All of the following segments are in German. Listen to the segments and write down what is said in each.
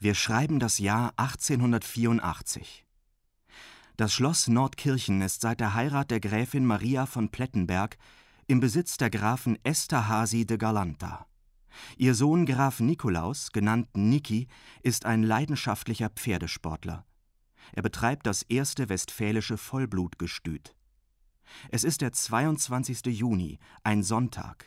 Wir schreiben das Jahr 1884. Das Schloss Nordkirchen ist seit der Heirat der Gräfin Maria von Plettenberg im Besitz der Grafen Esterházy de Galanta. Ihr Sohn Graf Nikolaus, genannt Niki, ist ein leidenschaftlicher Pferdesportler. Er betreibt das erste westfälische Vollblutgestüt. Es ist der 22. Juni, ein Sonntag.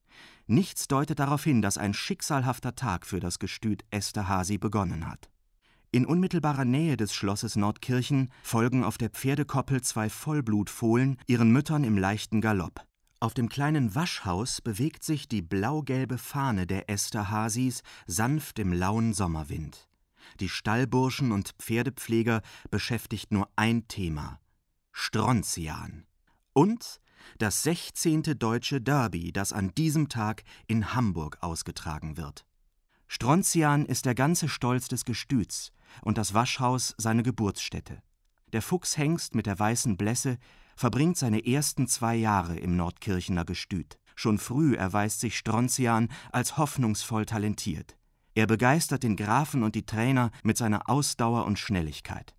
Nichts deutet darauf hin, dass ein schicksalhafter Tag für das Gestüt Esterházy begonnen hat. In unmittelbarer Nähe des Schlosses Nordkirchen folgen auf der Pferdekoppel 2 Vollblutfohlen ihren Müttern im leichten Galopp. Auf dem kleinen Waschhaus bewegt sich die blau-gelbe Fahne der Esterházys sanft im lauen Sommerwind. Die Stallburschen und Pferdepfleger beschäftigt nur ein Thema: Strontian. Und das 16. Deutsche Derby, das an diesem Tag in Hamburg ausgetragen wird. Strontian ist der ganze Stolz des Gestüts und das Waschhaus seine Geburtsstätte. Der Fuchshengst mit der weißen Blässe verbringt seine ersten 2 Jahre im Nordkirchener Gestüt. Schon früh erweist sich Strontian als hoffnungsvoll talentiert. Er begeistert den Grafen und die Trainer mit seiner Ausdauer und Schnelligkeit.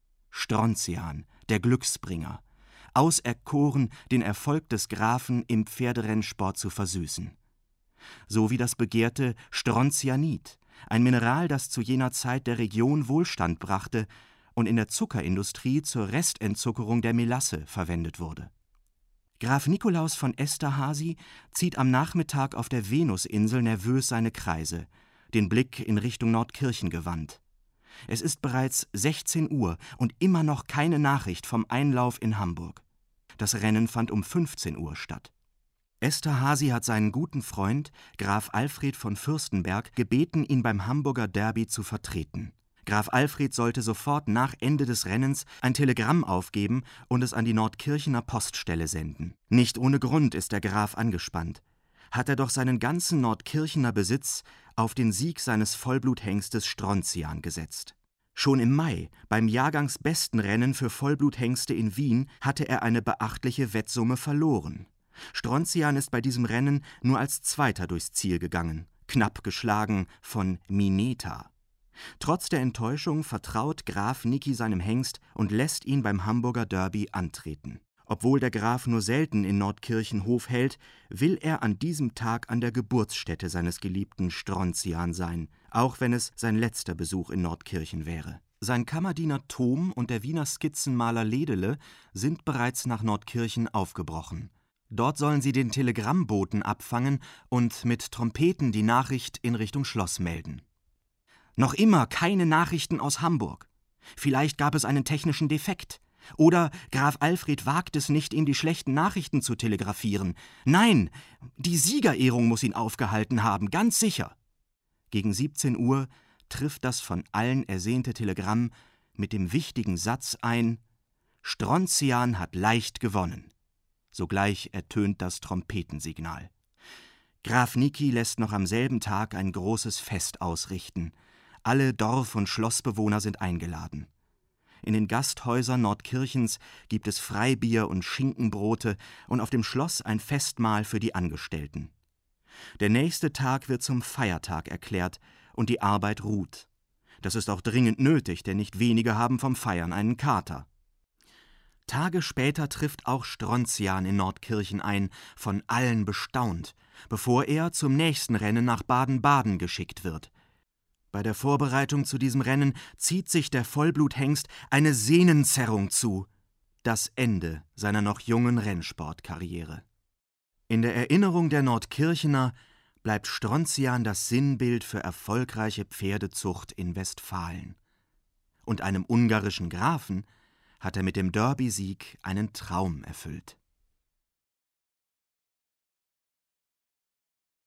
Strontian, der Glücksbringer, auserkoren, den Erfolg des Grafen im Pferderennsport zu versüßen. So wie das begehrte Strontianit, ein Mineral, das zu jener Zeit der Region Wohlstand brachte und in der Zuckerindustrie zur Restentzuckerung der Melasse verwendet wurde. Graf Nikolaus von Esterházy zieht am Nachmittag auf der Venusinsel nervös seine Kreise, den Blick in Richtung Nordkirchen gewandt. Es ist bereits 16 Uhr und immer noch keine Nachricht vom Einlauf in Hamburg. Das Rennen fand um 15 Uhr statt. Esterházy hat seinen guten Freund, Graf Alfred von Fürstenberg, gebeten, ihn beim Hamburger Derby zu vertreten. Graf Alfred sollte sofort nach Ende des Rennens ein Telegramm aufgeben und es an die Nordkirchener Poststelle senden. Nicht ohne Grund ist der Graf angespannt. Hat er doch seinen ganzen Nordkirchener Besitz auf den Sieg seines Vollbluthengstes Strontian gesetzt. Schon im Mai, beim jahrgangsbesten Rennen für Vollbluthengste in Wien, hatte er eine beachtliche Wettsumme verloren. Strontian ist bei diesem Rennen nur als Zweiter durchs Ziel gegangen, knapp geschlagen von Mineta. Trotz der Enttäuschung vertraut Graf Niki seinem Hengst und lässt ihn beim Hamburger Derby antreten. Obwohl der Graf nur selten in Nordkirchen Hof hält, will er an diesem Tag an der Geburtsstätte seines geliebten Strontian sein, auch wenn es sein letzter Besuch in Nordkirchen wäre. Sein Kammerdiener Thom und der Wiener Skizzenmaler Ledele sind bereits nach Nordkirchen aufgebrochen. Dort sollen sie den Telegrammboten abfangen und mit Trompeten die Nachricht in Richtung Schloss melden. Noch immer keine Nachrichten aus Hamburg. Vielleicht gab es einen technischen Defekt. Oder Graf Alfred wagt es nicht, ihm die schlechten Nachrichten zu telegrafieren. Nein, die Siegerehrung muss ihn aufgehalten haben, ganz sicher. Gegen 17 Uhr trifft das von allen ersehnte Telegramm mit dem wichtigen Satz ein: Strontian hat leicht gewonnen. Sogleich ertönt das Trompetensignal. Graf Niki lässt noch am selben Tag ein großes Fest ausrichten. Alle Dorf- und Schlossbewohner sind eingeladen. In den Gasthäusern Nordkirchens gibt es Freibier und Schinkenbrote und auf dem Schloss ein Festmahl für die Angestellten. Der nächste Tag wird zum Feiertag erklärt und die Arbeit ruht. Das ist auch dringend nötig, denn nicht wenige haben vom Feiern einen Kater. Tage später trifft auch Strontian in Nordkirchen ein, von allen bestaunt, bevor er zum nächsten Rennen nach Baden-Baden geschickt wird. Bei der Vorbereitung zu diesem Rennen zieht sich der Vollbluthengst eine Sehnenzerrung zu. Das Ende seiner noch jungen Rennsportkarriere. In der Erinnerung der Nordkirchener bleibt Strontian das Sinnbild für erfolgreiche Pferdezucht in Westfalen. Und einem ungarischen Grafen hat er mit dem Derby-Sieg einen Traum erfüllt.